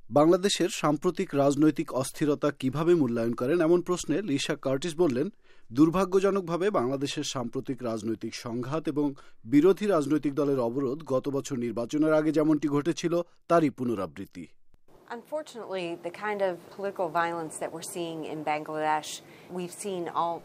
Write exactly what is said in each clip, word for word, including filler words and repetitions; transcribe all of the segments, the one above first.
বাংলাদেশের সাম্প্রতিক রাজনৈতিক অস্থিরতা কিভাবে মূল্যায়ন করেন এমন প্রশ্নে লিসা কার্টিস বললেন, দুর্ভাগ্যজনকভাবে বাংলাদেশের সাম্প্রতিক রাজনৈতিক সংঘাত এবং বিরোধী রাজনৈতিক দলের অবরোধ গত বছর নির্বাচনের আগে যেমনটি ঘটেছিল তারই পুনরাবৃত্তি। Unfortunately, the kind of political violence that we're seeing in Bangladesh, we've seen all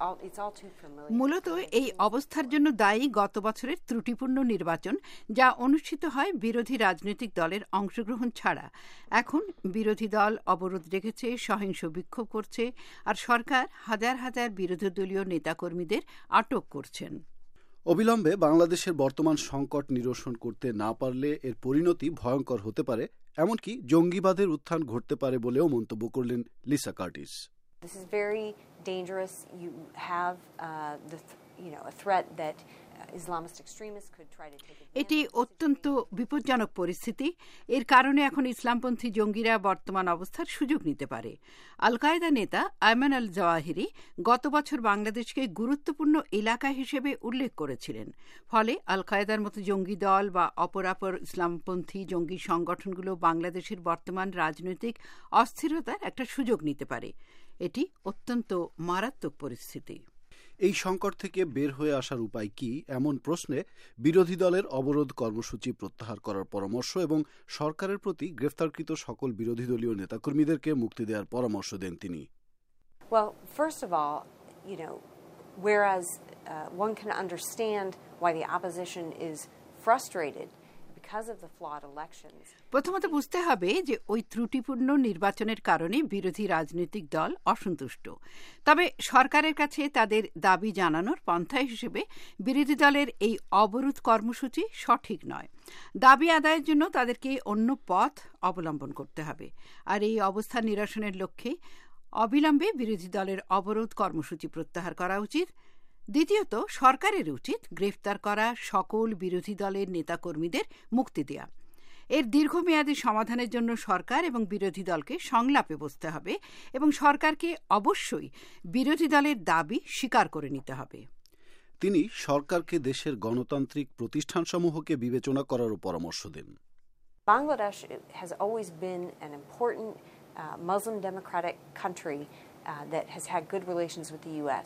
মূলত এই অবস্থার জন্য দায়ী গত বছরের ত্রুটিপূর্ণ নির্বাচন, যা অনুষ্ঠিত হয় বিরোধী রাজনৈতিক দলের অংশগ্রহণ ছাড়া। এখন বিরোধী দল অবরোধ রেখেছে, সহিংস বিক্ষোভ করছে, আর সরকার হাজার হাজার বিরোধী দলীয় নেতাকর্মীদের আটক করছেন। অবিলম্বে বাংলাদেশের বর্তমান সংকট নিরসন করতে না পারলে এর পরিণতি ভয়ঙ্কর হতে পারে, এমনকি জঙ্গিবাদের উত্থান ঘটতে পারে বলেও মন্তব্য করলেন Lisa Curtis. This is very dangerous. You have uh, the th- you know a threat that uh, Islamist extremists could try to take advantage. এটি অত্যন্ত বিপজ্জনক পরিস্থিতি। এর কারণে এখন ইসলামপন্থী জঙ্গিরা বর্তমান অবস্থার সুযোগ নিতে পারে। আল কায়েদা নেতা আয়মান আল জাওয়াহিরি গত বছর বাংলাদেশকে গুরুত্বপূর্ণ এলাকা হিসেবে উল্লেখ করেছিলেন। ফলে আল কায়েদার মতো জঙ্গি দল বা অপরাপর ইসলামপন্থী জঙ্গি সংগঠনগুলো বাংলাদেশের বর্তমান রাজনৈতিক অস্থিরতার একটা সুযোগ নিতে পারে। এটি অত্যন্ত মারাত্মক পরিস্থিতি। এই সংকট থেকে বের হয়ে আসার উপায় কি এমন প্রশ্নে বিরোধী দলের অবরোধ কর্মসূচি প্রত্যাহার করার পরামর্শ এবং সরকারের প্রতি গ্রেফতারকৃত সকল বিরোধী দলীয় নেতাকর্মীদেরকে মুক্তি দেওয়ার পরামর্শ দেন তিনি। Well, first of all, you know, whereas uh, one can understand why the opposition is frustrated because of the flawed elections. প্রথমত বুঝতে হবে যে ওই ত্রুটিপূর্ণ নির্বাচনের কারণে বিরোধী রাজনৈতিক দল অসন্তুষ্ট। তবে সরকারের কাছে তাদের দাবি জানানোর পন্থা হিসেবে বিরোধী দলের এই অবরোধ কর্মসূচি সঠিক নয়। দাবি আদায়ের জন্য তাদেরকে অন্য পথ অবলম্বন করতে হবে। আর এই অবস্থা নিরসনের লক্ষ্যে অবিলম্বে বিরোধী দলের অবরোধ কর্মসূচি প্রত্যাহার করা উচিত। দ্বিতীয়ত, সরকারের উচিত গ্রেফতার করা সকল বিরোধী দলের নেতাকর্মীদের মুক্তি দেয়া। এর দীর্ঘমেয়াদী সমাধানের জন্য সরকার এবং বিরোধী দলকে সংলাপে বসতে হবে এবং সরকারকে অবশ্যই বিরোধী দলের দাবি স্বীকার করে নিতে হবে। তিনি সরকারকে দেশের গণতান্ত্রিক প্রতিষ্ঠানসমূহকে বিবেচনা করারও পরামর্শ দেন। Bangladesh has always been an important uh, Muslim democratic country uh, that has had good relations with the U S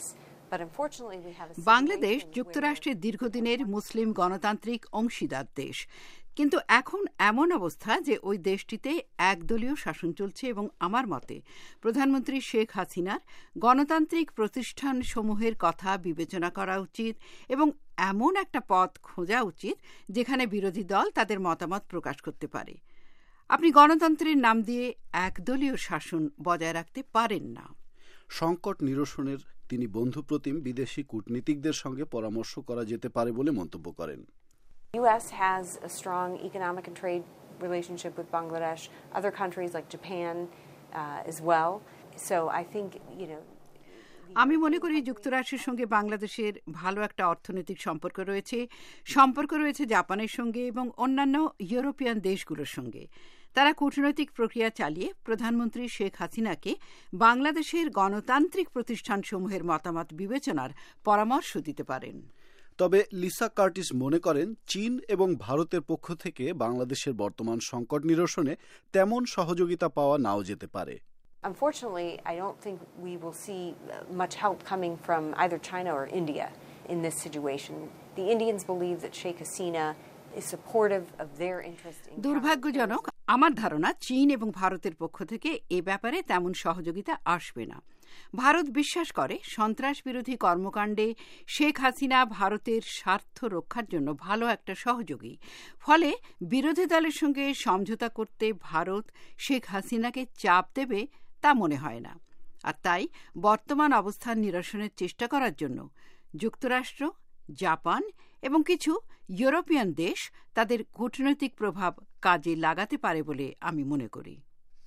Bangladesh যুক্তরাষ্ট্রের দীর্ঘদিনের মুসলিম গণতান্ত্রিক অংশীদার দেশ, কিন্তু এখন এমন অবস্থা যে ওই দেশটিতে একদলীয় শাসন চলছে এবং আমার মতে প্রধানমন্ত্রী শেখ হাসিনার গণতান্ত্রিক প্রতিষ্ঠান সমূহের কথা বিবেচনা করা উচিত এবং এমন একটা পথ খোঁজা উচিত যেখানে বিরোধী দল তাদের মতামত প্রকাশ করতে পারে। আপনি গণতন্ত্রের নাম দিয়ে একদলীয় শাসন বজায় রাখতে পারেন না। সংকট নিরসনের তিনি বন্ধুপ্রতিম বিদেশি কূটনীতিকদের সঙ্গে পরামর্শ করা যেতে পারে বলে মন্তব্য করেন। U S has a strong economic and trade relationship with Bangladesh, other countries like Japan uh, as well. So I think, you know, আমি মনে করি যুক্তরাষ্ট্রের সঙ্গে বাংলাদেশের ভালো একটা অর্থনৈতিক সম্পর্ক রয়েছে, সম্পর্ক রয়েছে জাপানের সঙ্গে এবং অন্যান্য ইউরোপিয়ান দেশগুলোর সঙ্গে। তারা কূটনৈতিক প্রক্রিয়া চালিয়ে প্রধানমন্ত্রী শেখ হাসিনাকে বাংলাদেশের গণতান্ত্রিক প্রতিষ্ঠানসমূহের মতামত বিবেচনার পরামর্শ দিতে পারেন। তবে লিসা কার্টিস মনে করেন, চীন এবং ভারতের পক্ষ থেকে বাংলাদেশের বর্তমান সংকট নিরসনে তেমন সহযোগিতা পাওয়া নাও যেতে পারে। Unfortunately, I don't think we will see much help coming from either China or India in this situation. The Indians believe that Sheikh Hasina is supportive of their interest in. দুর্ভাগ্যজনক, আমার ধারণা চীন এবং ভারতের পক্ষ থেকে এ ব্যাপারে তেমন সহযোগিতা আসবে না। ভারত বিশ্বাস করে সন্ত্রাস বিরোধী কর্মকাণ্ডে শেখ হাসিনা ভারতের স্বার্থ রক্ষার জন্য ভালো একটা সহযোগী। ফলে বিরোধী দলের সঙ্গে সমঝোতা করতে ভারত শেখ হাসিনাকে চাপ দেবে তা মনে হয় না। আর তাই বর্তমান অবস্থান নিরসনের চেষ্টা করার জন্য যুক্তরাষ্ট্র, জাপান এবং কিছু ইউরোপিয়ান দেশ তাদের কূটনৈতিক প্রভাব কাজে লাগাতে পারে বলে আমি মনে করি।